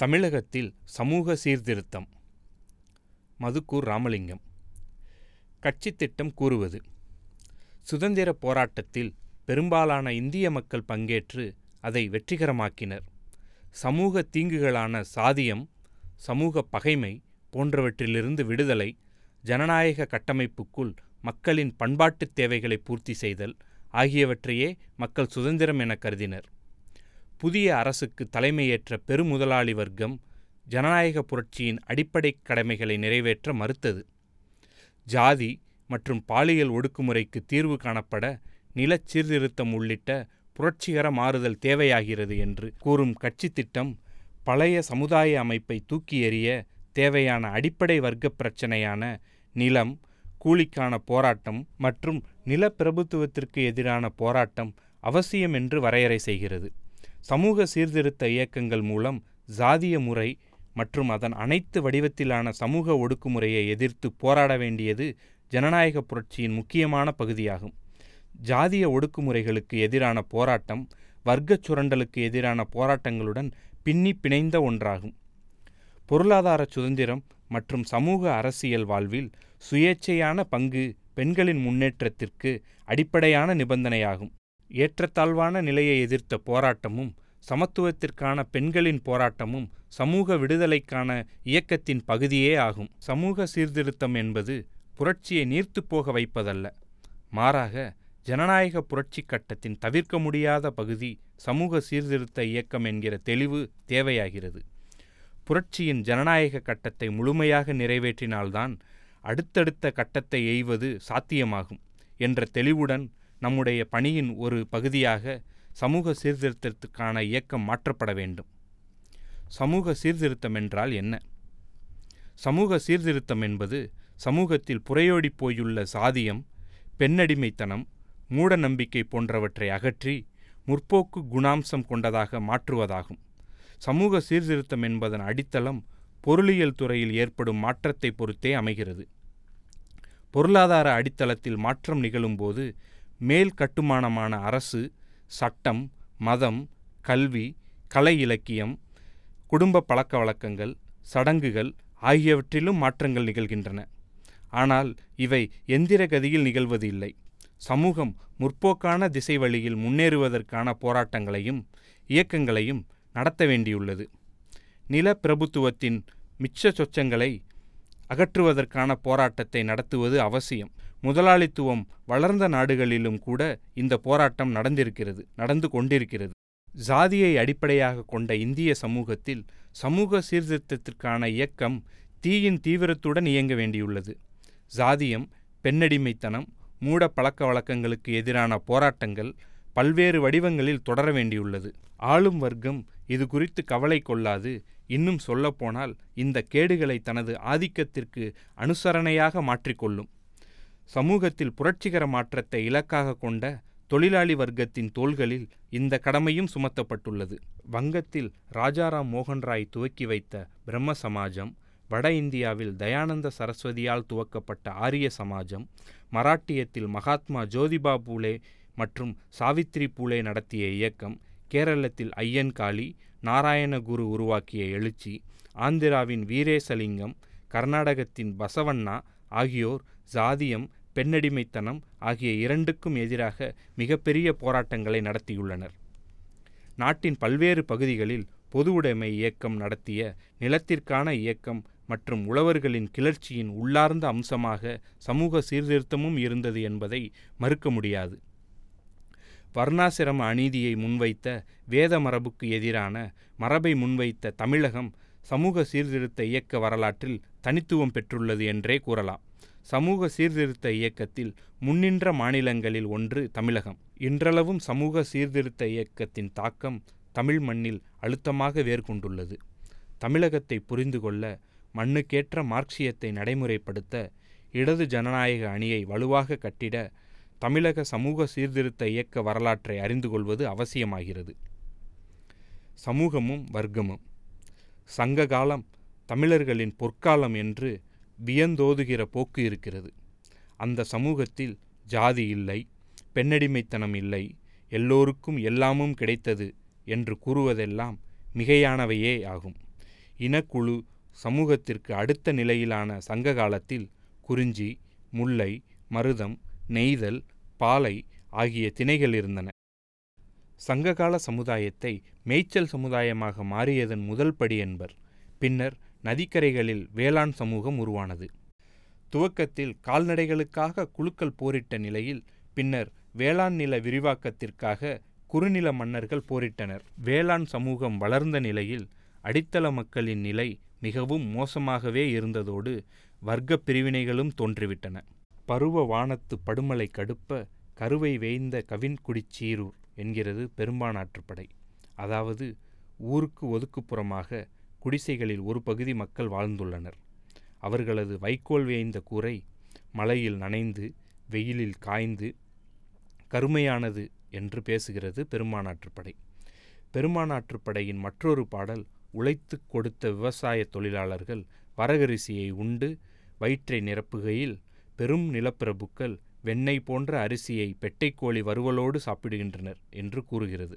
தமிழகத்தில் சமூக சீர்திருத்தம். மதுக்கூர் ராமலிங்கம். கட்சி திட்டம் கூறுவது: சுதந்திர போராட்டத்தில் பெரும்பாலான இந்திய மக்கள் பங்கேற்று அதை வெற்றிகரமாக்கினர். சமூக தீங்குகளான சாதியம், சமூக பகைமை போன்றவற்றிலிருந்து விடுதலை, ஜனநாயக கட்டமைப்புக்குள் மக்களின் பண்பாட்டுத் தேவைகளை பூர்த்தி செய்தல் ஆகியவற்றையே மக்கள் சுதந்திரம் என கருதினர். புதிய அரசுக்கு தலைமையேற்ற பெருமுதலாளி வர்க்கம் ஜனநாயக புரட்சியின் அடிப்படை கடமைகளை நிறைவேற்ற மறுத்தது. ஜாதி மற்றும் பாலியல் ஒடுக்குமுறைக்கு தீர்வு காணப்பட நிலச் சீர்திருத்தம் உள்ளிட்ட புரட்சிகர மாறுதல் தேவையாகிறது என்று கூறும் கட்சி திட்டம் பழைய சமுதாய அமைப்பை தூக்கி எறிய தேவையான அடிப்படை வர்க்க பிரச்சினையான நிலம், கூலிக்கான போராட்டம் மற்றும் நிலப்பிரபுத்துவத்திற்கு எதிரான போராட்டம் அவசியம் என்று வரையறை செய்கிறது. சமூக சீர்திருத்த இயக்கங்கள் மூலம் சாதிய முறை மற்றும் அதன் அனைத்து வடிவத்திலான சமூக ஒடுக்குமுறையை எதிர்த்து போராட வேண்டியது ஜனநாயக புரட்சியின் முக்கியமான பகுதியாகும். ஜாதிய ஒடுக்குமுறைகளுக்கு எதிரான போராட்டம் வர்க்கச் சுரண்டலுக்கு எதிரான போராட்டங்களுடன் பின்னி பிணைந்த ஒன்றாகும். பொருளாதார சுதந்திரம் மற்றும் சமூக அரசியல் வாழ்வில் சுயேட்சையான பங்கு பெண்களின் முன்னேற்றத்திற்கு அடிப்படையான நிபந்தனையாகும். ஏற்றத்தாழ்வான நிலையை எதிர்த்த போராட்டமும் சமத்துவத்திற்கான பெண்களின் போராட்டமும் சமூக விடுதலைக்கான இயக்கத்தின் பகுதியே ஆகும். சமூக சீர்திருத்தம் என்பது புரட்சியை நீர்த்துப்போக வைப்பதல்ல, மாறாக ஜனநாயக புரட்சி கட்டத்தின் தவிர்க்க முடியாத பகுதி சமூக சீர்திருத்த இயக்கம் என்கிற தெளிவு தேவையாகிறது. புரட்சியின் ஜனநாயக கட்டத்தை முழுமையாக நிறைவேற்றினால்தான் அடுத்தடுத்த கட்டத்தை எய்வது சாத்தியமாகும் என்ற தெளிவுடன் நம்முடைய பணியின் ஒரு பகுதியாக சமூக சீர்திருத்தத்துக்கான இயக்கம் மாற்றப்பட வேண்டும். சமூக சீர்திருத்தம் என்றால் என்ன? சமூக சீர்திருத்தம் என்பது சமூகத்தில் புரையோடி போயுள்ள சாதியம், பெண்ணடிமைத்தனம், மூட நம்பிக்கை போன்றவற்றை அகற்றி முற்போக்கு குணாம்சம் கொண்டதாக மாற்றுவதாகும். சமூக சீர்திருத்தம் என்பதன் அடித்தளம் பொருளியல் துறையில் ஏற்படும் மாற்றத்தை பொறுத்தே அமைகிறது. பொருளாதார அடித்தளத்தில் மாற்றம் நிகழும்போது மேல் கட்டுமானமான அரசு, சட்டம், மதம், கல்வி, கலை இலக்கியம், குடும்ப பழக்க வழக்கங்கள், சடங்குகள் ஆகியவற்றிலும் மாற்றங்கள் நிகழ்கின்றன. ஆனால் இவை எந்திர கதியில் நிகழ்வது இல்லை. சமூகம் முற்போக்கான திசை வழியில் முன்னேறுவதற்கான போராட்டங்களையும் இயக்கங்களையும் நடத்த வேண்டியுள்ளது. நில பிரபுத்துவத்தின் மிச்ச சொச்சங்களை அகற்றுவதற்கான போராட்டத்தை நடத்துவது அவசியம். முதலாளித்துவம் வளர்ந்த நாடுகளிலும் கூட இந்த போராட்டம் நடந்து கொண்டிருக்கிறது. ஜாதியை அடிப்படையாக கொண்ட இந்திய சமூகத்தில் சமூக சீர்திருத்தத்திற்கான இயக்கம் தீயின் தீவிரத்துடன் இயங்க வேண்டியுள்ளது. ஜாதியம், பெண்ணடிமைத்தனம், மூட பழக்க வழக்கங்களுக்கு எதிரான போராட்டங்கள் பல்வேறு வடிவங்களில் தொடர வேண்டியுள்ளது. ஆளும் வர்க்கம் இது குறித்து கவலை கொள்ளாது, இன்னும் சொல்லப்போனால் இந்த கேடுகளை தனது ஆதிக்கத்திற்கு அனுசரணையாக மாற்றிக்கொள்ளும். சமூகத்தில் புரட்சிகர மாற்றத்தை இலக்காக கொண்ட தொழிலாளி வர்க்கத்தின் தோள்களில் இந்த கடமையும் சுமத்தப்பட்டுள்ளது. வங்கத்தில் ராஜாராம் மோகன் ராய் துவக்கி வைத்த பிரம்ம சமாஜம், வட இந்தியாவில் தயானந்த சரஸ்வதியால் துவக்கப்பட்ட ஆரிய சமாஜம், மராட்டியத்தில் மகாத்மா ஜோதிபா பூலே மற்றும் சாவித்ரி பூலே நடத்திய இயக்கம், கேரளத்தில் ஐயன்காளி, நாராயணகுரு உருவாக்கிய எழுச்சி, ஆந்திராவின் வீரேசலிங்கம், கர்நாடகத்தின் பசவண்ணா ஆகியோர் சாதியம், பெண்ணடிமைத்தனம் ஆகிய இரண்டுக்கும் எதிராக மிகப்பெரிய போராட்டங்களை நடத்தியுள்ளனர். நாட்டின் பல்வேறு பகுதிகளில் பொது உடைமை இயக்கம் நடத்திய நிலத்திற்கான இயக்கம் மற்றும் உழவர்களின் கிளர்ச்சியின் உள்ளார்ந்த அம்சமாக சமூக சீர்திருத்தமும் இருந்தது என்பதை மறுக்க முடியாது. வர்ணாசிரம அநீதியை முன்வைத்த, வேத மரபுக்கு எதிரான மரபை முன்வைத்த தமிழகம் சமூக சீர்திருத்த இயக்க வரலாற்றில் தனித்துவம் பெற்றுள்ளது என்றே கூறலாம். சமூக சீர்திருத்த இயக்கத்தில் முன்னின்ற மாநிலங்களில் ஒன்று தமிழகம். இன்றளவும் சமூக சீர்திருத்த இயக்கத்தின் தாக்கம் தமிழ் மண்ணில் அழுத்தமாக வேர்கொண்டுள்ளது. தமிழகத்தை புரிந்து கொள்ள, மண்ணுக்கேற்ற மார்க்சியத்தை நடைமுறைப்படுத்த, இடது ஜனநாயக அணியை வலுவாக கட்டிட தமிழக சமூக சீர்திருத்த இயக்க வரலாற்றை அறிந்து கொள்வது அவசியமாகிறது. சமூகமும் வர்க்கமும். சங்க காலம் தமிழர்களின் பொற்காலம் என்று வியந்தோதுகிற போக்கு இருக்கிறது. அந்த சமூகத்தில் ஜாதி இல்லை, பெண்ணடிமைத்தனம் இல்லை, எல்லோருக்கும் எல்லாமும் கிடைத்தது என்று கூறுவதெல்லாம் மிகையானவையே ஆகும். இனக்குழு சமூகத்திற்கு அடுத்த நிலையிலான சங்க காலத்தில் குறிஞ்சி, முல்லை, மருதம், நெய்தல், பாலை ஆகிய திணைகள் இருந்தன. சங்ககால சமுதாயத்தை மேய்ச்சல் சமுதாயமாக மாறியதன் முதல் படி என்பர். பின்னர் நதிக்கரைகளில் வேளாண் சமூகம் உருவானது. துவக்கத்தில் கால்நடைகளுக்காக குழுக்கள் போரிட்ட நிலையில் பின்னர் வேளாண் நில விரிவாக்கத்திற்காக குறுநில மன்னர்கள் போரிட்டனர். வேளாண் சமூகம் வளர்ந்த நிலையில் அடித்தள மக்களின் நிலை மிகவும் மோசமாகவே இருந்ததோடு வர்க்க பிரிவினைகளும் தோன்றிவிட்டன. பருவ வானத்து படுமலை கடுப்ப கருவை வேய்ந்த கவின்குடிச் சீரூர் என்கிறது பெரும்பானாற்றுப்படை. அதாவது ஊருக்கு ஒதுக்குப்புறமாக குடிசைகளில் ஒரு பகுதி மக்கள் வாழ்ந்துள்ளனர். அவர்களது வைக்கோல் வேய்ந்த கூரை மழையில் நனைந்து வெயிலில் காய்ந்து கருமையானது என்று பேசுகிறது பெரும்பானாற்றுப்படை. பெரும்பானாற்றுப்படையின் மற்றொரு பாடல் உழைத்து கொடுத்த விவசாய தொழிலாளர்கள் வரகரிசியை உண்டு வயிற்றை நிரப்புகையில் பெரும் நிலப்பிரபுக்கள் வெண்ணெய் போன்ற அரிசியை பெட்டைக்கோழி வறுவலோடு சாப்பிடுகின்றனர் என்று கூறுகிறது.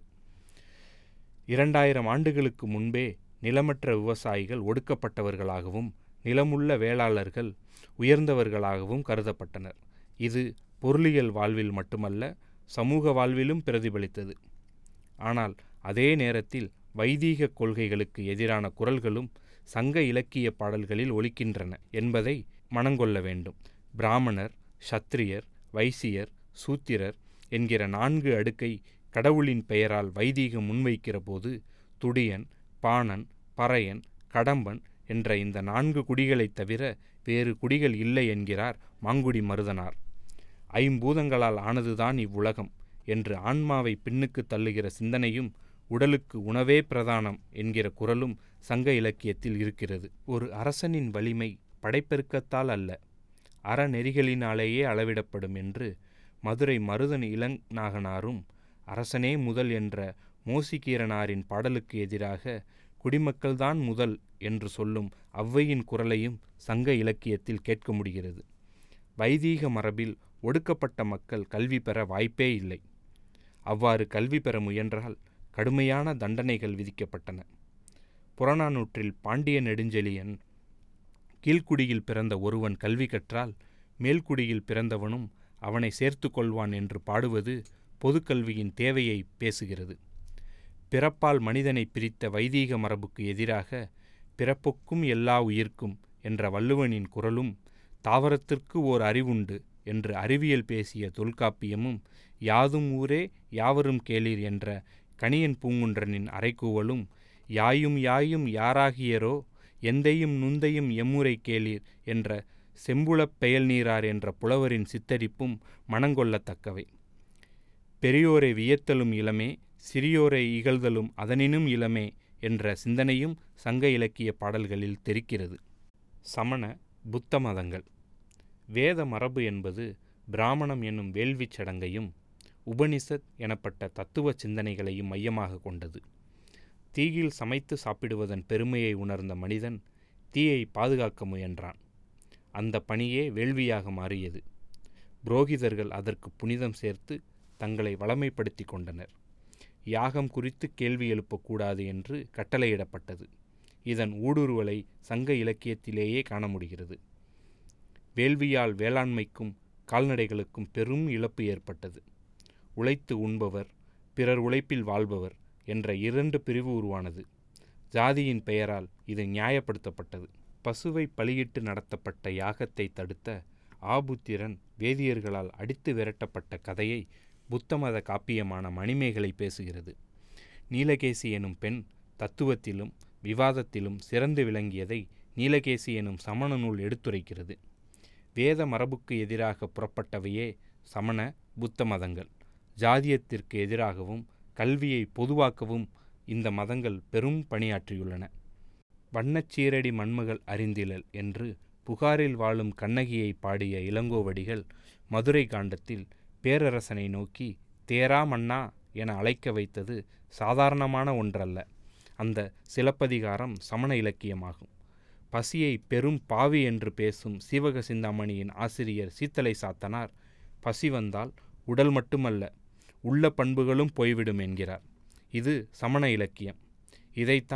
2000 ஆண்டுகளுக்கு முன்பே நிலமற்ற விவசாயிகள் ஒடுக்கப்பட்டவர்களாகவும் நிலமுள்ள வேளாளர்கள் உயர்ந்தவர்களாகவும் கருதப்பட்டனர். இது பொருளியல் வாழ்வில் மட்டுமல்ல, சமூக வாழ்விலும் பிரதிபலித்தது. ஆனால் அதே நேரத்தில் வைதீக கொள்கைகளுக்கு எதிரான குரல்களும் சங்க இலக்கிய பாடல்களில் ஒலிக்கின்றன என்பதை மனங்கொள்ள வேண்டும். பிராமணர், சத்திரியர், வைசியர், சூத்திரர் என்கிற 4 அடுக்கை கடவுளின் பெயரால் வைதீகம் முன்வைக்கிற போது துடியன், பாணன், பறையன், கடம்பன் என்ற இந்த 4 குடிகளைத் தவிர வேறு குடிகள் இல்லை என்கிறார் மாங்குடி மருதனார். ஐம்பூதங்களால் ஆனதுதான் இவ்வுலகம் என்று ஆன்மாவை பின்னுக்கு தள்ளுகிற சிந்தனையும் உடலுக்கு உணவே பிரதானம் என்கிற குரலும் சங்க இலக்கியத்தில் இருக்கிறது. ஒரு அரசனின் வலிமை படைப்பெருக்கத்தால் அல்ல, அறநெறிகளினாலேயே அளவிடப்படும் என்று மதுரை மருதன் இளநாகனாரும் அரசனே முதல் என்ற மோசிகீரனாரின் பாடலுக்கு எதிராக குடிமக்கள்தான் முதல் என்று சொல்லும் ஔவையின் குரலையும் சங்க இலக்கியத்தில் கேட்க முடிகிறது. வைதீக மரபில் ஒடுக்கப்பட்ட மக்கள் கல்வி பெற வாய்ப்பே இல்லை. அவ்வாறு கல்வி பெற முயன்றால் கடுமையான தண்டனைகள் விதிக்கப்பட்டன. புறநானூற்றில் பாண்டிய நெடுஞ்செழியன் கீழ்க்குடியில் பிறந்த ஒருவன் கல்வி கற்றால் மேல்குடியில் பிறந்தவனும் அவனை சேர்த்து கொள்வான் என்று பாடுவது பொதுக்கல்வியின் தேவையை பேசுகிறது. பிறப்பால் மனிதனை பிரித்த வைதீக மரபுக்கு எதிராக பிறப்புக்கும் எல்லா உயிர்க்கும் என்ற வள்ளுவனின் குரலும், தாவரத்திற்கு ஓர் அறிவுண்டு என்று அறிவியல் பேசிய தொல்காப்பியமும், யாதும் ஊரே யாவரும் கேளீர் என்ற கணியன் பூங்குன்றனின் அறைகூவலும், யாயும் யாயும் யாராகியரோ எந்தையும் நுந்தையும் எம்முறை கேளீர் என்ற செம்புலப் பெயல் நீரார் என்ற புலவரின் சித்தரிப்பும் மனங்கொள்ளத்தக்கவை. பெரியோரை வியத்தலும் இளமே, சிறியோரை இகழ்தலும் அதனினும் இளமே என்ற சிந்தனையும் சங்க இலக்கிய பாடல்களில் தெரிக்கிறது. சமண புத்த மதங்கள். வேத மரபு என்பது பிராமணம் என்னும் வேள்விச் சடங்கையும் உபனிஷத் எனப்பட்ட தத்துவ சிந்தனைகளையும் மையமாக கொண்டது. தீயில் சமைத்து சாப்பிடுவதன் பெருமையை உணர்ந்த மனிதன் தீயை பாதுகாக்க முயன்றான். அந்த பணியே வேள்வியாக மாறியது. புரோகிதர்கள் அதற்கு புனிதம் சேர்த்து தங்களை வளமைப்படுத்தி கொண்டனர். யாகம் குறித்து கேள்வி எழுப்பக்கூடாது என்று கட்டளையிடப்பட்டது. இதன் ஊடுருவலை சங்க இலக்கியத்திலேயே காண முடிகிறது. வேள்வியால் வேளாண்மைக்கும் கால்நடைகளுக்கும் பெரும் இழப்பு ஏற்பட்டது. உழைத்து உண்பவர், பிறர் உழைப்பில் வாழ்பவர் என்ற 2 பிரிவு உருவானது. ஜாதியின் பெயரால் இது நியாயப்படுத்தப்பட்டது. பசுவை பலியிட்டு நடத்தப்பட்ட யாகத்தை தடுத்த ஆபுத்திரன் வேதியர்களால் அடித்து விரட்டப்பட்ட கதையை புத்தமத காப்பியமான மணிமேகலை பேசுகிறது. நீலகேசி எனும் பெண் தத்துவத்திலும் விவாதத்திலும் சிறந்து விளங்கியதை நீலகேசி எனும் சமண நூல் எடுத்துரைக்கிறது. வேத மரபுக்கு எதிராக புறப்பட்டவையே சமண புத்த மதங்கள். ஜாதியத்திற்கு எதிராகவும் கல்வியை பொதுவாக்கவும் இந்த மதங்கள் பெரும் பணியாற்றியுள்ளன. வண்ணச்சீரடி மண்மகள் அறிந்திலல் என்று புகாரில் வாழும் கண்ணகியை பாடிய இளங்கோவடிகள் மதுரை காண்டத்தில் பேரரசனை நோக்கி தேரா மன்னா என அழைக்க வைத்தது சாதாரணமான ஒன்றல்ல. அந்த சிலப்பதிகாரம் சமண இலக்கியமாகும். பசியை பெரும் பாவி என்று பேசும் சீவக சிந்தாமணியின் ஆசிரியர் சீத்தலை சாத்தனார் பசி வந்தால் உடல் மட்டுமல்ல உள்ள பண்புகளும் போய்விடும் என்கிறார். இது சமண இலக்கியம். இதைத்தான்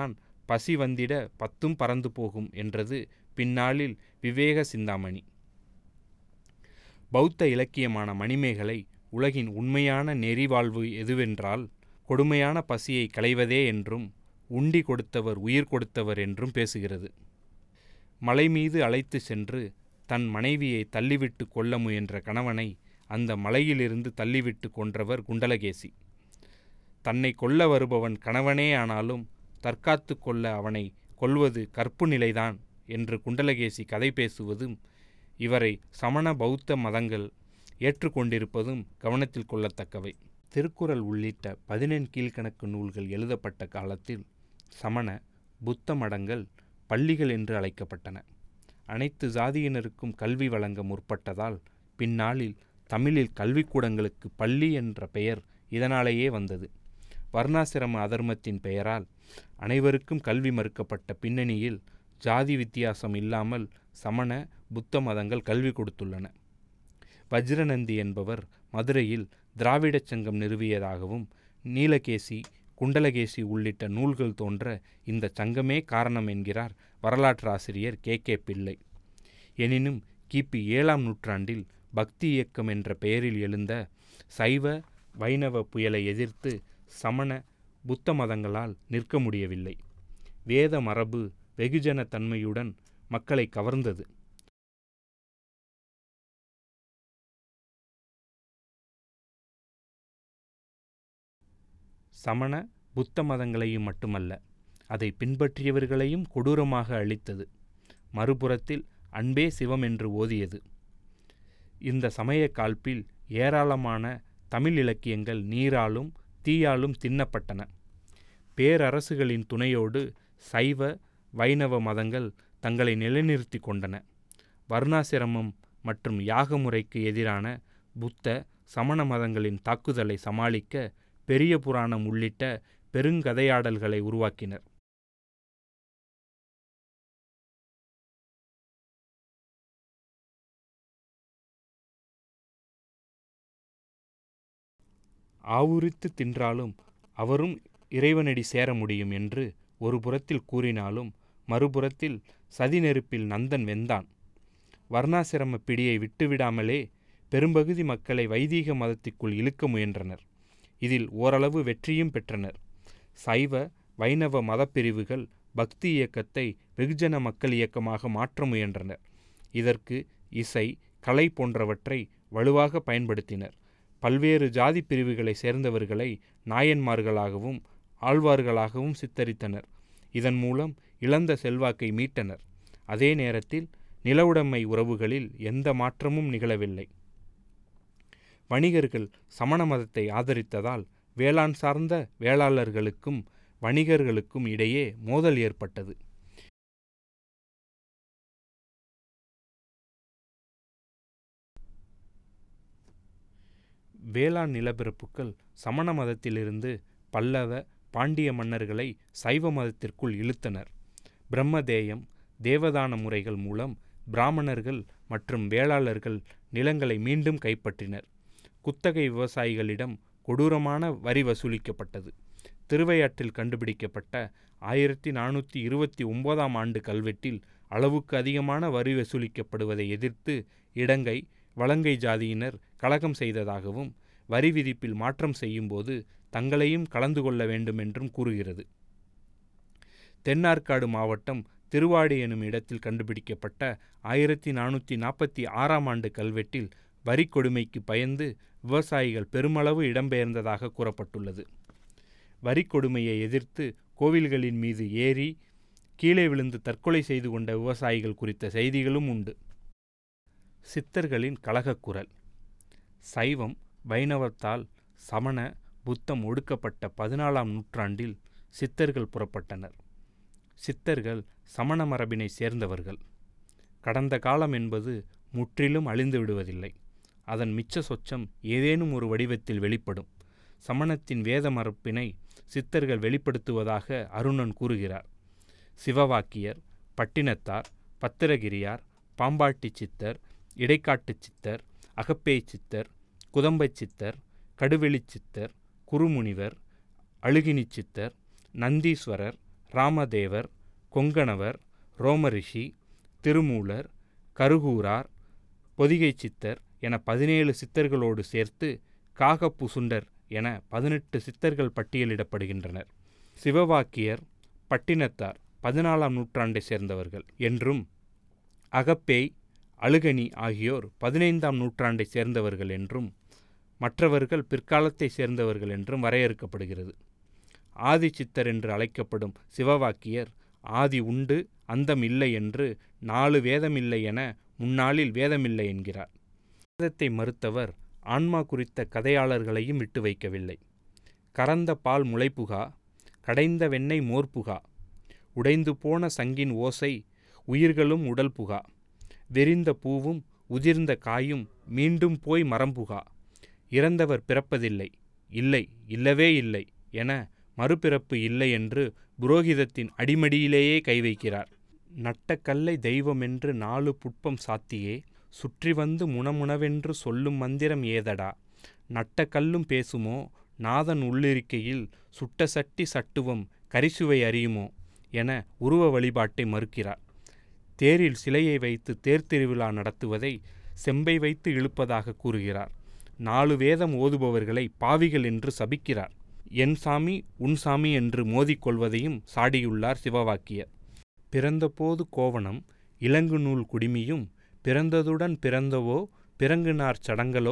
பசி வந்திட 10 பறந்து போகும் என்றது பின்னாளில் விவேக சிந்தாமணி. பௌத்த இலக்கியமான மணிமேகலை உலகின் உண்மையான நெறிவாழ்வு எதுவென்றால் கொடுமையான பசியை களைவதே என்றும் உண்டி கொடுத்தவர் உயிர் கொடுத்தவர் என்றும் பேசுகிறது. மலை மீது அழைத்து சென்று தன் மனைவியை தள்ளிவிட்டு கொல்ல முயன்ற கணவனை அந்த மலையிலிருந்து தள்ளிவிட்டு கொன்றவர் குண்டலகேசி. தன்னை கொல்ல வருபவன் கணவனே ஆனாலும் தற்காத்து கொள்ள அவனை கொல்வது கற்பு நிலைதான் என்று குண்டலகேசி கதை பேசுவதும் இவரை சமண பௌத்த மதங்கள் ஏற்றுக்கொண்டிருப்பதும் கவனத்தில் கொள்ளத்தக்கவை. திருக்குறள் உள்ளிட்ட 14 கீழ்க்கணக்கு நூல்கள் எழுதப்பட்ட காலத்தில் சமண புத்த மடங்கள் பள்ளிகள் என்று அழைக்கப்பட்டன. அனைத்து ஜாதியினருக்கும் கல்வி வழங்க முற்பட்டதால் பின்னாளில் தமிழில் கல்விக்கூடங்களுக்கு பள்ளி என்ற பெயர் இதனாலேயே வந்தது. வர்ணாசிரம அதர்மத்தின் பெயரால் அனைவருக்கும் கல்வி மறுக்கப்பட்ட பின்னணியில் ஜாதி வித்தியாசம் இல்லாமல் சமண புத்த மதங்கள் கல்வி கொடுத்துள்ளன. வஜ்ரநந்தி என்பவர் மதுரையில் திராவிடச் சங்கம் நிறுவியதாகவும் நீலகேசி குண்டலகேசி உள்ளிட்ட நூல்கள் தோன்ற இந்த சங்கமே காரணம் என்கிறார் வரலாற்றாசிரியர் கே. பிள்ளை. எனினும் கிபி 7ஆம் நூற்றாண்டில் பக்தி இயக்கம் என்ற பெயரில் எழுந்த சைவ வைணவ புயலை எதிர்த்து சமண புத்த மதங்களால் நிற்க முடியவில்லை. வேத மரபு வெகுஜன தன்மையுடன் மக்களை கவர்ந்தது. சமண புத்த மதங்களையும் மட்டுமல்ல, அதை பின்பற்றியவர்களையும் கொடூரமாக அழித்தது. மறுபுறத்தில் அன்பே சிவம் என்று ஓதியது. இந்த சமய காழ்ப்பில் ஏராளமான தமிழ் இலக்கியங்கள் நீராலும் தீயாலும் தின்னப்பட்டன. பேரரசுகளின் துணையோடு சைவ வைணவ மதங்கள் தங்களை நிலைநிறுத்தி கொண்டன. வர்ணாசிரமம் மற்றும் யாக முறைக்கு எதிரான புத்த சமண மதங்களின் தாக்குதலை சமாளிக்க பெரிய புராணம் உள்ளிட்ட பெருங்கதையாடல்களை உருவாக்கினர். ஆவுரித்து தின்றாலும் அவரும் இறைவனடி சேர முடியும் என்று ஒரு புறத்தில் கூறினாலும் மறுபுறத்தில் சதி நெருப்பில் நந்தன் வெந்தான். வர்ணாசிரம பிடியை விட்டுவிடாமலே பெரும்பகுதி மக்களை வைதீக மதத்திற்குள் இழுக்க முயன்றனர். இதில் ஓரளவு வெற்றியும் பெற்றனர். சைவ வைணவ மதப்பிரிவுகள் பக்தி இயக்கத்தை வெகுஜன மக்கள் இயக்கமாக மாற்ற முயன்றனர். இதற்கு இசை, கலை போன்றவற்றை வலுவாக பயன்படுத்தினர். பல்வேறு ஜாதி பிரிவுகளை சேர்ந்தவர்களை நாயன்மார்களாகவும் ஆழ்வார்களாகவும் சித்தரித்தனர். இதன் மூலம் இழந்த செல்வாக்கை மீட்டனர். அதே நேரத்தில் நிலவுடைமை உறவுகளில் எந்த மாற்றமும் நிகழவில்லை. வணிகர்கள் சமண மதத்தை ஆதரித்ததால் வேளாண் சார்ந்த வேளாளர்களுக்கும் வணிகர்களுக்கும் இடையே மோதல் ஏற்பட்டது. வேளாண் நிலப்பிரப்புக்கள் சமண மதத்திலிருந்து பல்லவ பாண்டிய மன்னர்களை சைவ மதத்திற்குள் இழுத்தனர். பிரம்மதேயம், தேவதான முறைகள் மூலம் பிராமணர்கள் மற்றும் வேளாளர்கள் நிலங்களை மீண்டும் கைப்பற்றினர். குத்தகை விவசாயிகளிடம் கொடூரமான வரி வசூலிக்கப்பட்டது. திருவையாற்றில் கண்டுபிடிக்கப்பட்ட 1429ஆம் ஆண்டு கல்வெட்டில் அளவுக்கு அதிகமான வரி வசூலிக்கப்படுவதை எதிர்த்து இடங்கை, வலங்கை ஜாதியினர் கலகம் செய்ததாகவும் வரி விதிப்பில் மாற்றம் செய்யும்போது தங்களையும் கலந்து கொள்ள வேண்டுமென்றும் கூறுகிறது. தென்னார்காடு மாவட்டம் திருவாடி எனும் இடத்தில் கண்டுபிடிக்கப்பட்ட 1446ஆம் ஆண்டு கல்வெட்டில் வரி கொடுமைக்கு பயந்து விவசாயிகள் பெருமளவு இடம்பெயர்ந்ததாக கூறப்பட்டுள்ளது. வரி கொடுமையை எதிர்த்து கோவில்களின் மீது ஏறி கீழே விழுந்து தற்கொலை செய்து கொண்ட விவசாயிகள் குறித்த செய்திகளும் உண்டு. சித்தர்களின் கலகக்குரல். சைவம் வைணவத்தால் சமண புத்தம் ஒடுக்கப்பட்ட 14ஆம் நூற்றாண்டில் சித்தர்கள் புறப்பட்டனர். சித்தர்கள் சமண மரபினை சேர்ந்தவர்கள். கடந்த காலம் என்பது முற்றிலும் அழிந்து விடுவதில்லை. அதன் மிச்ச சொச்சம் ஏதேனும் ஒரு வடிவத்தில் வெளிப்படும். சமணத்தின் வேத மரபினை சித்தர்கள் வெளிப்படுத்துவதாக அருணன் கூறுகிறார். சிவவாக்கியர், பட்டினத்தார், பத்திரகிரியார், பாம்பாட்டி சித்தர், இடைக்காட்டு சித்தர், அகப்பேய் சித்தர், குதம்பை சித்தர், கடுவெளி சித்தர், குருமுனிவர், அழுகினி சித்தர், நந்தீஸ்வரர், ராமதேவர், கொங்கணவர், ரோமரிஷி, திருமூலர், கருகூரார், பொதிகை சித்தர் என 17 சித்தர்களோடு சேர்த்து காகப்புசுண்டர் என 18 சித்தர்கள் பட்டியலிடப்படுகின்றனர். சிவவாக்கியர், பட்டினத்தார் 14ஆம் நூற்றாண்டை சேர்ந்தவர்கள் என்றும், அகப்பேய், அழுகனி ஆகியோர் 15ஆம் நூற்றாண்டை சேர்ந்தவர்கள் என்றும், மற்றவர்கள் பிற்காலத்தை சேர்ந்தவர்கள் என்றும் வரையறுக்கப்படுகிறது. ஆதி சித்தர் என்று அழைக்கப்படும் சிவவாக்கியர் ஆதி உண்டு அந்தம் இல்லை என்று 4 வேதமில்லை என முன்னாளில் வேதமில்லை என்கிறார். வேதத்தை மறுத்தவர் ஆன்மா குறித்த கதையாளர்களையும் விட்டு வைக்கவில்லை. கறந்த பால் முளைப்புகா, கடைந்த வெண்ணெய் மோர்புகா, உடைந்து போன சங்கின் ஓசை உயிர்களும் உடல் புகா, வெறிந்த பூவும் உதிர்ந்த காயும் மீண்டும் போய் மரம்புகா, இறந்தவர் பிறப்பதில்லை, இல்லை, இல்லவே இல்லை என மறுபிறப்பு இல்லை என்று புரோகிதத்தின் அடிமடியிலேயே கை வைக்கிறார். நட்ட கல்லை தெய்வமென்று 4 புட்பம் சாத்தியே சுற்றி வந்து முனமுனவென்று சொல்லும் மந்திரம் ஏதடா, நட்ட கல்லும் பேசுமோ நாதன் உள்ளிருக்கையில் சுட்ட சட்டி சட்டுவம் கரிசுவை அறியுமோ என உருவ வழிபாட்டை மறுக்கிறார். தேரில் சிலையை வைத்து தேர்திருவிழா நடத்துவதை செம்பை வைத்து இழுப்பதாக கூறுகிறார். 4 வேதம் ஓதுபவர்களை பாவிகள் என்று சபிக்கிறார். என் சாமி உன் சாமி என்று மோதிக்கொள்வதையும் சாடியுள்ளார் சிவவாக்கியர். பிறந்தபோது கோவணம் இலங்கு நூல் குடிமியும் பிறந்ததுடன் பிறந்தவோ பிறங்குனார் சடங்களோ,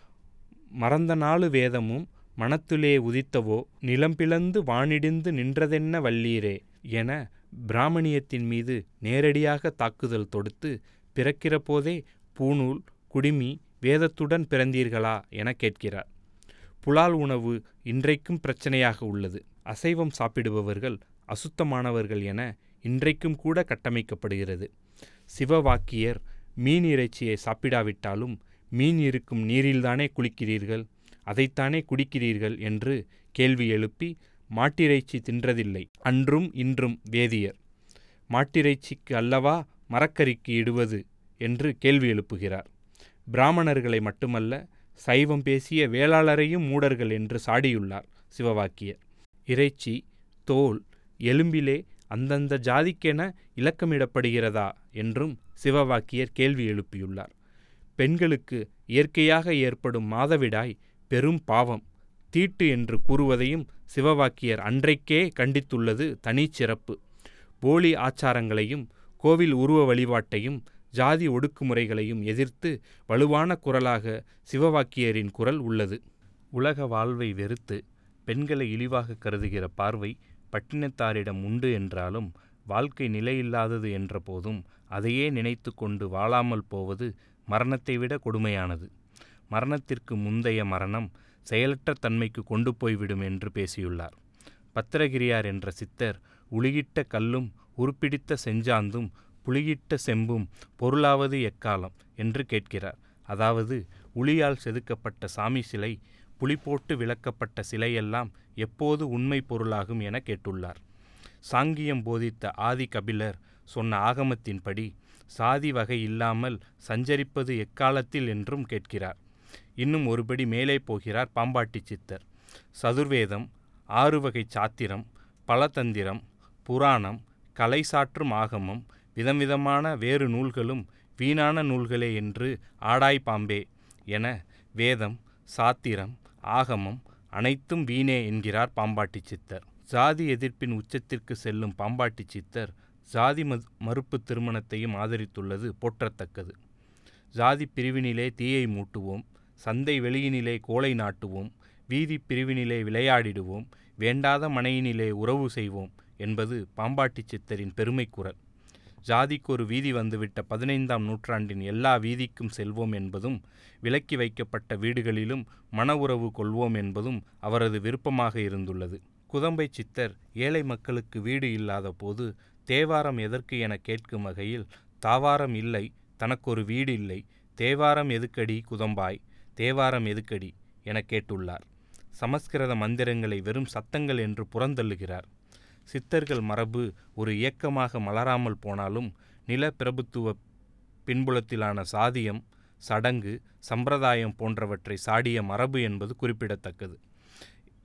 மறந்த 4 வேதமும் மனத்துலே உதித்தவோ, நிலம்பிளந்து வானிடிந்து நின்றதென்ன வல்லீரே என பிராமணியத்தின் மீது நேரடியாக தாக்குதல் தொடுத்து, பிறக்கிற போதே பூணூல் குடிமி வேதத்துடன் பிறந்தீர்களா என கேட்கிறார். புலால் உணவு இன்றைக்கும் பிரச்சனையாக உள்ளது. அசைவம் சாப்பிடுபவர்கள் அசுத்தமானவர்கள் என இன்றைக்கும் கூட கட்டமைக்கப்படுகிறது. சிவவாக்கியர் மீன் இறைச்சியை சாப்பிடாவிட்டாலும் மீன் இருக்கும் நீரில்தானே குளிக்கிறீர்கள், அதைத்தானே குடிக்கிறீர்கள் என்று கேள்வி எழுப்பி மாட்டிறைச்சி தின்றதில்லை அன்றும் இன்றும் வேதியர், மாட்டிறைச்சிக்கு அல்லவா மரக்கறிக்கு இடுவது என்று கேள்வி எழுப்புகிறார். பிராமணர்களை மட்டுமல்ல, சைவம் பேசிய வேளாளரையும் மூடர்கள் என்று சாடியுள்ளார் சிவவாக்கியர். இறைச்சி, தோல், எலும்பிலே அந்தந்த ஜாதிக்கென இலக்கமிடப்படுகிறதா என்றும் சிவவாக்கியர் கேள்வி எழுப்பியுள்ளார். பெண்களுக்கு இயற்கையாக ஏற்படும் மாதவிடாய் பெரும் பாவம், தீட்டு என்று கூறுவதையும் சிவவாக்கியர் அன்றைக்கே கண்டித்துள்ளது தனிச்சிறப்பு. போலி ஆச்சாரங்களையும் கோவில் உருவ வழிபாட்டையும் ஜாதி ஒடுக்குமுறைகளையும் எதிர்த்து வலுவான குரலாக சிவவாக்கியரின் குரல் உள்ளது. உலக வாழ்வை வெறுத்து பெண்களை இழிவாக கருதுகிற பார்வை பட்டினத்தாரிடம் உண்டு என்றாலும், வாழ்க்கை நிலையில்லாதது என்ற போதும் அதையே நினைத்து கொண்டு வாழாமல் போவது மரணத்தை விட கொடுமையானது. மரணத்திற்கு முந்தைய மரணம் செயலற்ற தன்மைக்கு கொண்டு போய்விடும் என்று பேசியுள்ளார். பத்திரகிரியார் என்ற சித்தர் உளியிட்ட கல்லும் உருப்பிடித்த செஞ்சாந்தும் புளியிட்ட செம்பும் பொருளாவது எக்காலம் என்று கேட்கிறார். அதாவது, உளியால் செதுக்கப்பட்ட சாமி சிலை, புளி போட்டு விளக்கப்பட்ட சிலையெல்லாம் எப்போது உண்மை பொருளாகும் என கேட்டுள்ளார். சாங்கியம் போதித்த ஆதி கபிலர் சொன்ன ஆகமத்தின்படி சாதி வகை இல்லாமல் சஞ்சரிப்பது எக்காலத்தில் என்றும் கேட்கிறார். இன்னும் ஒருபடி மேலே போகிறார் பாம்பாட்டி சித்தர். சதுர்வேதம், 6 வகை சாத்திரம், பலதந்திரம், புராணம், கலை சாற்றும் ஆகமம், விதவிதமான வேறு நூல்களும் வீணான நூல்களே என்று ஆடாய் பாம்பே என வேதம், சாத்திரம், ஆகமம் அனைத்தும் வீணே என்கிறார் பாம்பாட்டி சித்தர். ஜாதி எதிர்ப்பின் உச்சத்திற்கு செல்லும் பாம்பாட்டி சித்தர் ஜாதி மறுப்பு திருமணத்தையும் ஆதரித்துள்ளது போற்றத்தக்கது. ஜாதி பிரிவினிலே தீயை மூட்டுவோம், சந்தை வெளியினிலே கோலை நாட்டுவோம், வீதி பிரிவினிலே விளையாடிடுவோம், வேண்டாத மனையினிலே உறவு செய்வோம் என்பது பாம்பாட்டி சித்தரின் பெருமை குரல். ஜாதிக்கொரு வீதி வந்துவிட்ட 15ஆம் நூற்றாண்டின் எல்லா வீதிக்கும் செல்வோம் என்பதும், விலக்கி வைக்கப்பட்ட வீடுகளிலும் மன உறவு கொள்வோம் என்பதும் அவரது விருப்பமாக இருந்துள்ளது. குதம்பை சித்தர் ஏழை மக்களுக்கு வீடு இல்லாத போது தேவாரம் எதற்கு என கேட்கும் வகையில், தாவாரம் இல்லை, தனக்கொரு வீடு இல்லை, தேவாரம் எதுக்கடி குதம்பாய், தேவாரம் எதுக்கடி என கேட்டுள்ளார். சமஸ்கிருத மந்திரங்களை வெறும் சத்தங்கள் என்று புறந்தள்ளுகிறார். சித்தர்கள் மரபு ஒரு இயக்கமாக மலராமல் போனாலும், நில பிரபுத்துவ பின்புலத்திலான சாதியம், சடங்கு, சம்பிரதாயம் போன்றவற்றை சாடிய மரபு என்பது குறிப்பிடத்தக்கது.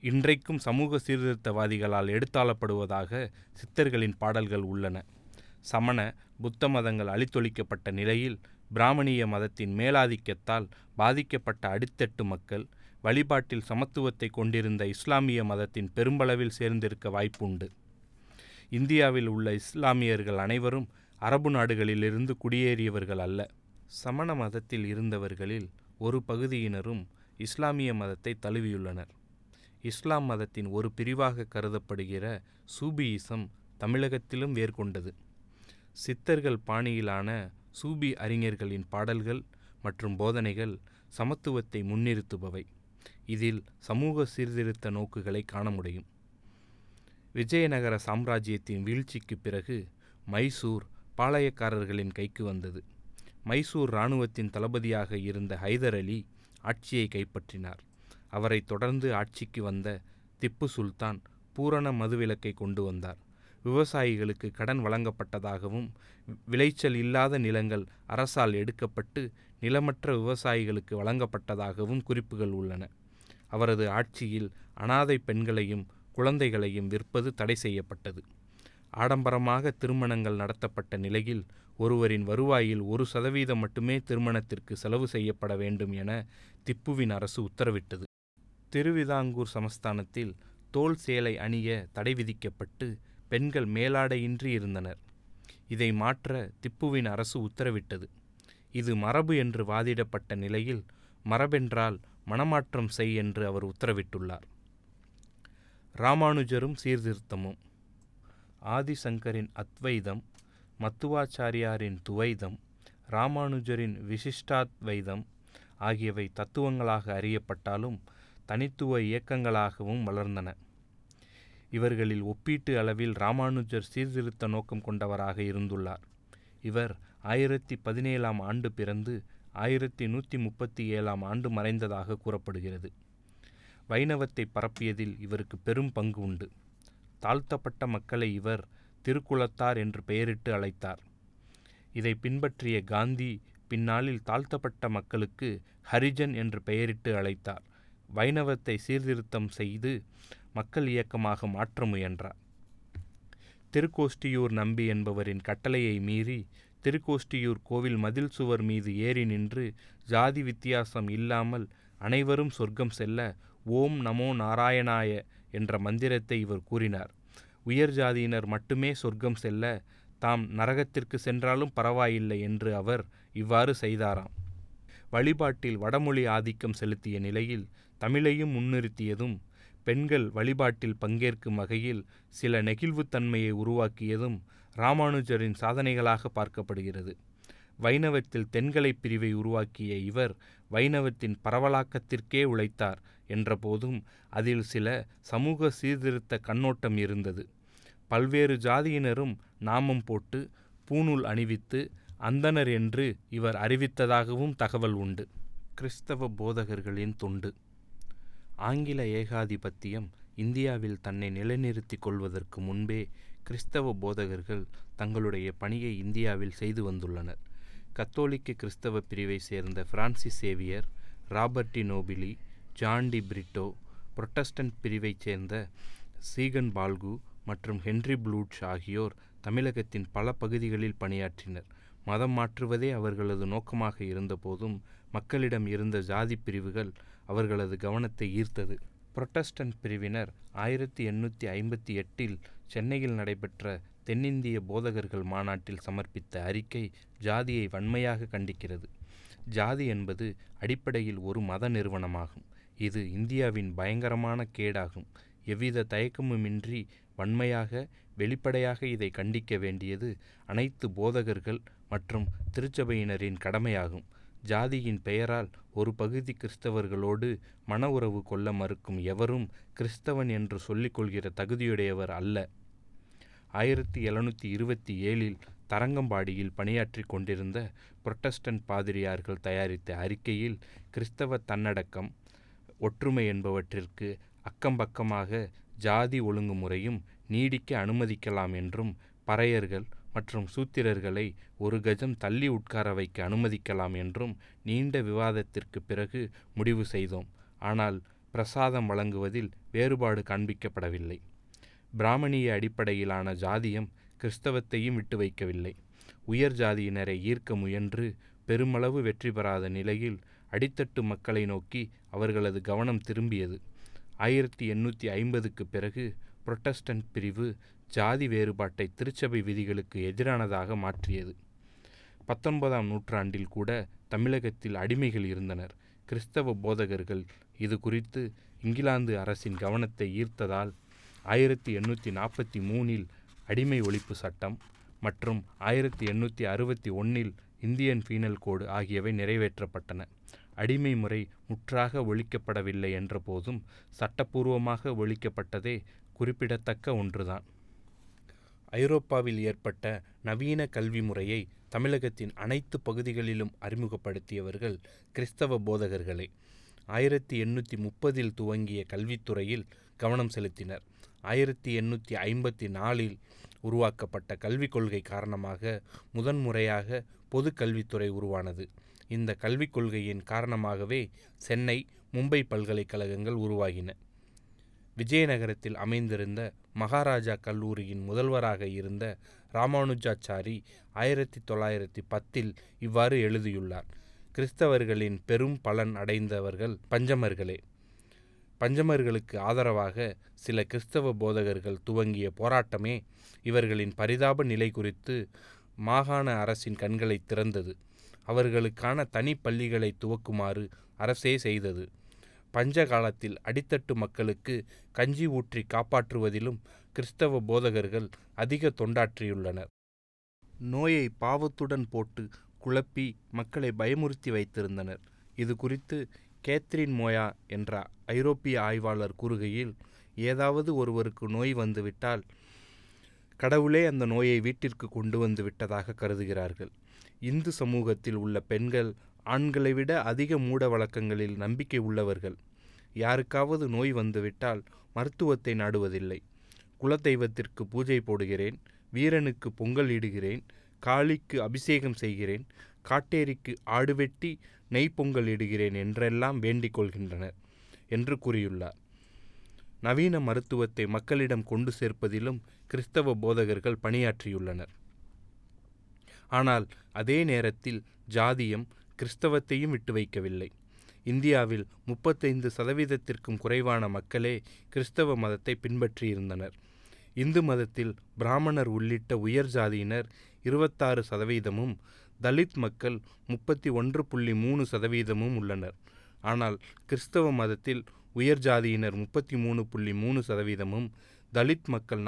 இன்றைக்கும் சமூக சீர்திருத்தவாதிகளால் எடுத்தாளப்படுவதாக சித்தர்களின் பாடல்கள் உள்ளன. சமண புத்த மதங்கள் அழித்தொழிக்கப்பட்ட நிலையில் பிராமணிய மதத்தின் மேலாதிக்கத்தால் பாதிக்கப்பட்ட அடித்தட்டு மக்கள் வழிபாட்டில் சமத்துவத்தை கொண்டிருந்த இஸ்லாமிய மதத்தின் பெரும்பளவில் சேர்ந்திருக்க வாய்ப்புண்டு. இந்தியாவில் உள்ள இஸ்லாமியர்கள் அனைவரும் அரபு நாடுகளிலிருந்து குடியேறியவர்கள் அல்ல. சமண மதத்தில் இருந்தவர்களில் ஒரு பகுதியினரும் இஸ்லாமிய மதத்தை தழுவியுள்ளனர். இஸ்லாம் மதத்தின் ஒரு பிரிவாக கருதப்படுகிற சூபியிசம் தமிழகத்திலும் வேர்கொண்டது. சித்தர்கள் பாணியிலான சூபி அறிஞர்களின் பாடல்கள் மற்றும் போதனைகள் சமத்துவத்தை முன்னிறுத்துபவை. இதில் சமூக சீர்திருத்த நோக்குகளை காண முடியும். விஜயநகர சாம்ராஜ்யத்தின் வீழ்ச்சிக்கு பிறகு மைசூர் பாளையக்காரர்களின் கைக்கு வந்தது. மைசூர் இராணுவத்தின் தளபதியாக இருந்த ஹைதர் அலி ஆட்சியை கைப்பற்றினார். அவரை தொடர்ந்து ஆட்சிக்கு வந்த திப்பு சுல்தான் பூரண மதுவிலக்கை கொண்டு வந்தார். விவசாயிகளுக்கு கடன் வழங்கப்பட்டதாகவும் விளைச்சல் இல்லாத நிலங்கள் அரசால் எடுக்கப்பட்டு நிலமற்ற விவசாயிகளுக்கு வழங்கப்பட்டதாகவும் குறிப்புகள் உள்ளன. அவரது ஆட்சியில் அனாதை பெண்களையும் குழந்தைகளையும் விற்பது தடை செய்யப்பட்டது. ஆடம்பரமாக திருமணங்கள் நடத்தப்பட்ட நிலையில் ஒருவரின் வருவாயில் 1% மட்டுமே திருமணத்திற்கு செலவு செய்யப்பட வேண்டும் என திப்புவின் அரசு உத்தரவிட்டது. திருவிதாங்கூர் சமஸ்தானத்தில் தோல் சேலை அணிய தடை விதிக்கப்பட்டு பெண்கள் மேலாடையின்றி இருந்தனர். இதை மாற்ற திப்புவின் அரசு உத்தரவிட்டது. இது மரபு என்று வாதிடப்பட்ட நிலையில் மரபென்றால் மனமாற்றம் செய் என்று அவர் உத்தரவிட்டுள்ளார். ராமானுஜரும் சீர்திருத்தமும். ஆதிசங்கரின் அத்வைதம், மத்துவாச்சாரியாரின் துவைதம், ராமானுஜரின் விசிஷ்டாத்வைதம் ஆகியவை தத்துவங்களாக அறியப்பட்டாலும் தனித்துவ இயக்கங்களாகவும் வளர்ந்தன. இவர்களில் ஒப்பீட்டு அளவில் ராமானுஜர் சீர்திருத்த நோக்கம் கொண்டவராக இருந்துள்ளார். இவர் 1017 ஆண்டு பிறந்து 1137 ஆண்டு மறைந்ததாக கூறப்படுகிறது. வைணவத்தை பரப்பியதில் இவருக்கு பெரும் பங்கு உண்டு. தாழ்த்தப்பட்ட மக்களை இவர் திருக்குலத்தார் என்று பெயரிட்டு அழைத்தார். இதை பின்பற்றிய காந்தி பின்னாளில் தாழ்த்தப்பட்ட மக்களுக்கு ஹரிஜன் என்று பெயரிட்டு அழைத்தார். வைணவத்தை சீர்திருத்தம் செய்து மக்கள் இயக்கமாக மாற்ற முயன்றார். திருக்கோஷ்டியூர் நம்பி என்பவரின் கட்டளையை மீறி திருக்கோஷ்டியூர் கோவில் மதில் சுவர் மீது ஏறி நின்று ஜாதி வித்தியாசம் இல்லாமல் அனைவரும் சொர்க்கம் செல்ல ஓம் நமோ நாராயணாய என்ற மந்திரத்தை இவர் கூறினார். உயர் ஜாதியினர் மட்டுமே சொர்க்கம் செல்ல, தாம் நரகத்திற்கு சென்றாலும் பரவாயில்லை என்று அவர் இவ்வாறு செய்தாராம். வழிபாட்டில் வடமொழி ஆதிக்கம் செலுத்திய நிலையில் தமிழையும் முன்னிறுத்தியதும், பெண்கள் வழிபாட்டில் பங்கேற்கும் வகையில் சில நெகிழ்வுத்தன்மையை உருவாக்கியதும் ராமானுஜரின் சாதனைகளாக பார்க்கப்படுகிறது. வைணவத்தில் தென்கலை பிரிவை உருவாக்கிய இவர் வைணவத்தின் பரவலாக்கத்திற்கே உழைத்தார் என்ற போதும் அதில் சில சமூக சீர்திருத்த கண்ணோட்டம் இருந்தது. பல்வேறு ஜாதியினரும் நாமம் போட்டு பூணூல் அணிவித்து அந்தணர் என்று இவர் அறிவித்ததாகவும் தகவல் உண்டு. கிறிஸ்தவ போதகர்களின் தொண்டு. ஆங்கில ஏகாதிபத்தியம் இந்தியாவில் தன்னை நிலைநிறுத்திக் கொள்வதற்கு முன்பே கிறிஸ்தவ போதகர்கள் தங்களுடைய பணியை இந்தியாவில் செய்து வந்துள்ளனர். கத்தோலிக்க கிறிஸ்தவ பிரிவை சேர்ந்த Francis Xavier, Robert de Nobili, John de Britto, Protestant பிரிவைச் சேர்ந்த சீகன் பால்கு மற்றும் ஹென்றி ப்ளூட்ச் ஆகியோர் தமிழகத்தின் பல பகுதிகளில் பணியாற்றினர். மதம் மாற்றுவதே அவர்களது நோக்கமாக இருந்தபோதும் மக்களிடம் இருந்த ஜாதி பிரிவுகள் அவர்களது கவனத்தை ஈர்த்தது. புரொட்டஸ்டன்ட் பிரிவினர் 1858 சென்னையில் நடைபெற்ற தென்னிந்திய போதகர்கள் மாநாட்டில் சமர்ப்பித்த அறிக்கை ஜாதியை வன்மையாக கண்டிக்கிறது. ஜாதி என்பது அடிப்படையில் ஒரு மத நிறுவனமாகும். இது இந்தியாவின் பயங்கரமான கேடாகும். எவ்வித தயக்கமுமின்றி வன்மையாக வெளிப்படையாக இதை கண்டிக்க வேண்டியது அனைத்து போதகர்கள் மற்றும் திருச்சபையினரின் கடமையாகும். ஜாதியின் பெயரால் ஒரு பகுதி கிறிஸ்தவர்களோடு மன உறவு கொள்ள மறுக்கும் எவரும் கிறிஸ்தவன் என்று சொல்லிக்கொள்கிற தகுதியுடையவர் அல்ல. 1727 தரங்கம்பாடியில் பணியாற்றி கொண்டிருந்த புரொட்டஸ்டன்ட் பாதிரியார்கள் தயாரித்த அறிக்கையில் கிறிஸ்தவ தன்னடக்கம், ஒற்றுமை என்பவற்றிற்கு அக்கம்பக்கமாக ஜாதி ஒழுங்குமுறையும் நீடிக்க அனுமதிக்கலாம் என்றும், பறையர்கள் மற்றும் சூத்திரர்களை ஒரு கஜம் தள்ளி உட்கார வைக்க அனுமதிக்கலாம் என்றும் நீண்ட விவாதத்திற்கு பிறகு முடிவு செய்தோம். ஆனால் பிரசாதம் வழங்குவதில் வேறுபாடு காண்பிக்கப்படவில்லை. பிராமணிய அடிப்படையிலான ஜாதியம் கிறிஸ்தவத்தையும் விட்டு வைக்கவில்லை. உயர் ஜாதியினரை ஈர்க்க முயன்று பெருமளவு வெற்றி பெறாத நிலையில் அடித்தட்டு மக்களை நோக்கி அவர்களது கவனம் திரும்பியது. 1850க்கு பிறகு புரொட்டஸ்டன்ட் பிரிவு ஜாதி வேறுபாட்டை திருச்சபை விதிகளுக்கு எதிரானதாக மாற்றியது. 19ஆம் நூற்றாண்டில் கூட தமிழகத்தில் அடிமைகள் இருந்தனர். கிறிஸ்தவ போதகர்கள் இது குறித்து இங்கிலாந்து அரசின் கவனத்தை ஈர்த்ததால் 1843இல் அடிமை ஒழிப்பு சட்டம் மற்றும் 1861இல் இந்தியன் பீனல் கோடு ஆகியவை நிறைவேற்றப்பட்டன. அடிமை முறை முற்றாக ஒழிக்கப்படவில்லை என்ற போதும் சட்டப்பூர்வமாக ஒழிக்கப்பட்டதே குறிப்பிடத்தக்க ஒன்றுதான். ஐரோப்பாவில் ஏற்பட்ட நவீன கல்வி முறையை தமிழகத்தின் அனைத்து பகுதிகளிலும் அறிமுகப்படுத்தியவர்கள் கிறிஸ்தவ போதகர்களே. 1830இல் துவங்கிய கல்வித்துறையில் கவனம் செலுத்தினர். 1854இல் உருவாக்கப்பட்ட கல்விக் கொள்கை காரணமாக முதன்முறையாக பொது கல்வித்துறை உருவானது. இந்த கல்விக் கொள்கையின் காரணமாகவே சென்னை, மும்பை பல்கலைக்கழகங்கள் உருவாகின. விஜயநகரத்தில் அமைந்திருந்த மகாராஜா கல்லூரியின் முதல்வராக இருந்த ராமானுஜாச்சாரி 1910இல் இவ்வாறு எழுதியுள்ளார்: கிறிஸ்தவர்களின் பெரும் பலன் அடைந்தவர்கள் பஞ்சமர்களே. பஞ்சமர்களுக்கு ஆதரவாக சில கிறிஸ்தவ போதகர்கள் துவங்கிய போராட்டமே இவர்களின் பரிதாப நிலை குறித்து மாகாண அரசின் கண்களை திறந்தது. அவர்களுக்கான தனி பள்ளிகளை துவக்குமாறு அரசே செய்தது. பஞ்ச காலத்தில் அடித்தட்டு மக்களுக்கு கஞ்சி ஊற்றி காப்பாற்றுவதிலும் கிறிஸ்தவ போதகர்கள் அதிக தொண்டாற்றியுள்ளனர். நோயை பாவத்துடன் போட்டு குழப்பி மக்களை பயமுறுத்தி வைத்திருந்தனர். இது குறித்து கேத்ரின் மோயா என்ற ஐரோப்பிய ஆய்வாளர் கூறுகையில், ஏதாவது ஒருவருக்கு நோய் வந்துவிட்டால் கடவுளே அந்த நோயை வீட்டிற்கு கொண்டு வந்து விட்டதாக கருதுகிறார்கள். இந்து சமூகத்தில் உள்ள பெண்கள் ஆண்களை விட அதிக மூட வழக்கங்களில் நம்பிக்கை உள்ளவர்கள். யாருக்காவது நோய் வந்துவிட்டால் மருத்துவத்தை நாடுவதில்லை. குலதெய்வத்திற்கு பூஜை போடுகிறேன், வீரனுக்கு பொங்கல் இடுகிறேன், காளிக்கு அபிஷேகம் செய்கிறேன், காட்டேரிக்கு ஆடு வெட்டி நெய் பொங்கல் இடுகிறேன் என்றெல்லாம் வேண்டிக் கொள்கின்றனர் என்று கூறியுள்ளார். நவீன மருத்துவத்தை மக்களிடம் கொண்டு சேர்ப்பதிலும் கிறிஸ்தவ போதகர்கள் பணியாற்றியுள்ளனர். ஆனால் அதே நேரத்தில் ஜாதியம் கிறிஸ்தவத்தையும் விட்டு வைக்கவில்லை. இந்தியாவில் 35% குறைவான மக்களே கிறிஸ்தவ மதத்தை பின்பற்றியிருந்தனர். இந்து மதத்தில் பிராமணர் உள்ளிட்ட உயர் ஜாதியினர் 26%, தலித் மக்கள் 31.3% உள்ளனர். ஆனால் கிறிஸ்தவ மதத்தில் உயர் ஜாதியினர் 33.3%, தலித் மக்கள்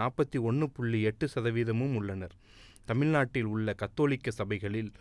41.8% உள்ளனர். தமிழ்நாட்டில் உள்ள கத்தோலிக்க சபைகளில்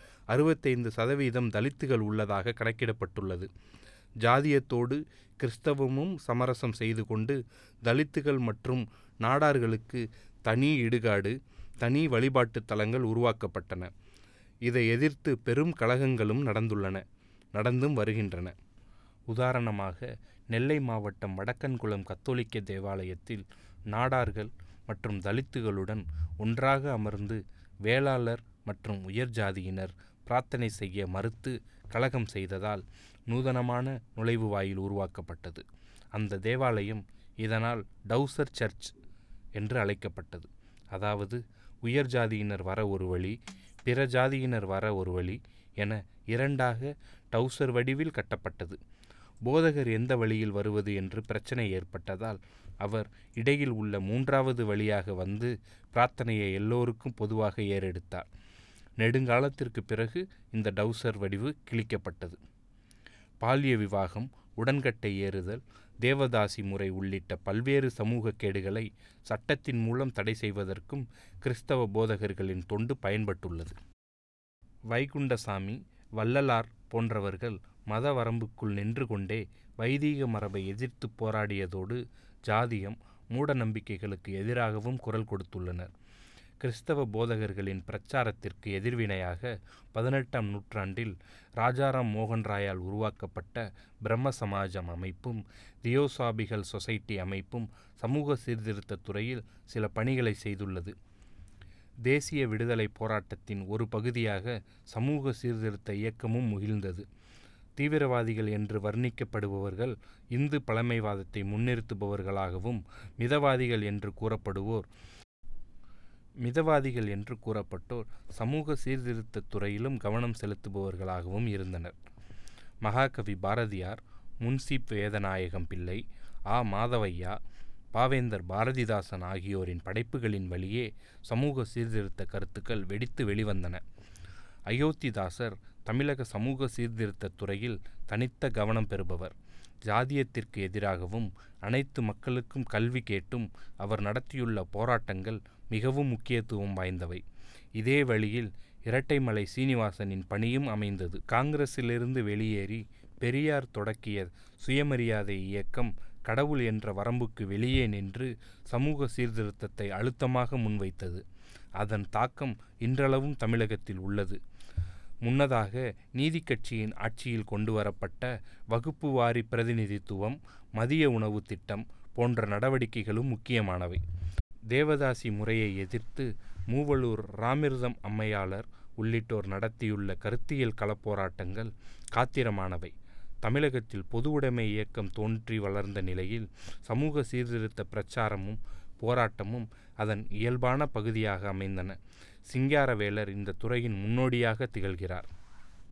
65% தலித்துகள் உள்ளதாக கணக்கிடப்பட்டுள்ளது. ஜாதியத்தோடு கிறிஸ்தவமும் சமரசம் செய்து கொண்டு தலித்துகள் மற்றும் நாடார்களுக்கு தனி இடுகாடு, தனி வழிபாட்டு தலங்கள் உருவாக்கப்பட்டன. இதை எதிர்த்து பெரும் கலகங்களும் நடந்தும் வருகின்றன. உதாரணமாக, நெல்லை மாவட்டம் வடக்கன்குளம் கத்தோலிக்க தேவாலயத்தில் நாடார்கள் மற்றும் தலித்துகளுடன் ஒன்றாக அமர்ந்து வேளாளர் மற்றும் உயர் ஜாதியினர் பிரார்த்தனை செய்ய மறுத்து கலகம் செய்ததால் நூதனமான நுழைவு வாயில் உருவாக்கப்பட்டது. அந்த தேவாலயம் இதனால் டவுசர் சர்ச் என்று அழைக்கப்பட்டது. அதாவது உயர் ஜாதியினர் வர ஒரு வழி, பிற ஜாதியினர் வர ஒரு வழி என இரண்டாக டவுசர் வடிவில் கட்டப்பட்டது. போதகர் எந்த வழியில் வருவது என்று பிரச்சனை ஏற்பட்டதால் அவர் இடையில் உள்ள 3வது வழியாக வந்து பிரார்த்தனையை எல்லோருக்கும் பொதுவாக ஏறெடுத்தார். நெடுங்காலத்திற்கு பிறகு இந்த டவுசர் வடிவு கிழிக்கப்பட்டது. பால்ய விவாகம், உடன்கட்டை ஏறுதல், தேவதாசி முறை உள்ளிட்ட பல்வேறு சமூக கேடுகளை சட்டத்தின் மூலம் தடை செய்வதற்கும் கிறிஸ்தவ போதகர்களின் தொண்டு பயன்பட்டுள்ளது. வைகுண்டசாமி, வள்ளலார் போன்றவர்கள் மத வரம்புக்குள் நின்று கொண்டே வைதீக மரபை எதிர்த்து போராடியதோடு ஜாதியம், மூட நம்பிக்கைகளுக்கு எதிராகவும் குரல் கொடுத்துள்ளனர். கிறிஸ்தவ போதகர்களின் பிரச்சாரத்திற்கு எதிர்வினையாக 18ஆம் நூற்றாண்டில் ராஜாராம் மோகன் ராயால் உருவாக்கப்பட்ட பிரம்ம சமாஜம் அமைப்பும் தியோசாபிகல் சொசைட்டி அமைப்பும் சமூக சீர்திருத்த துறையில் சில பணிகளை செய்துள்ளது. தேசிய விடுதலை போராட்டத்தின் ஒரு பகுதியாக சமூக சீர்திருத்த இயக்கமும் முகிழ்ந்தது. தீவிரவாதிகள் என்று வர்ணிக்கப்படுபவர்கள் இந்து பழமைவாதத்தை முன்னிறுத்துபவர்களாகவும், மிதவாதிகள் என்று கூறப்பட்டோர் சமூக சீர்திருத்தத் துறையிலும் கவனம் செலுத்துபவர்களாகவும் இருந்தனர். மகாகவி பாரதியார், முன்சீப் வேதநாயகம் பிள்ளை, மாதவையா, பாவேந்தர் பாரதிதாசன் ஆகியோரின் படைப்புகளின் வழியே சமூக சீர்திருத்த கருத்துக்கள் வெடித்து வெளிவந்தன. அயோத்திதாசர் தமிழக சமூக சீர்திருத்தத் துறையில் தனித்த கவனம் பெறுபவர். ஜாதியத்திற்கு எதிராகவும் அனைத்து மக்களுக்கும் கல்வி கேட்டும் அவர் நடத்தியுள்ள போராட்டங்கள் மிகவும் முக்கியத்துவம் வாய்ந்தவை. இதே வழியில் இரட்டைமலை சீனிவாசனின் பணியும் அமைந்தது. காங்கிரசிலிருந்து வெளியேறி பெரியார் தொடக்கிய சுயமரியாதை இயக்கம் கடவுள் என்ற வரம்புக்கு வெளியே நின்று சமூக சீர்திருத்தத்தை அழுத்தமாக முன்வைத்தது. அதன் தாக்கம் இன்றளவும் தமிழகத்தில் உள்ளது. முன்னதாக நீதி கட்சியின் ஆட்சியில் கொண்டு வரப்பட்ட வகுப்பு வாரி பிரதிநிதித்துவம், மதிய உணவு திட்டம் போன்ற நடவடிக்கைகளும் முக்கியமானவை. தேவதாசி முறையை எதிர்த்து மூவலூர் ராமிர்தம் அம்மையாளர் உள்ளிட்டோர் நடத்தியுள்ள கருத்தியல் களப்போராட்டங்கள் காத்திரமானவை. தமிழகத்தில் பொது உடைமை இயக்கம் தோன்றி வளர்ந்த நிலையில் சமூக சீர்திருத்த பிரச்சாரமும் போராட்டமும் அதன் இயல்பான பகுதியாக அமைந்தன. சிங்காரவேலர் இந்த துறையின் முன்னோடியாக திகழ்கிறார்.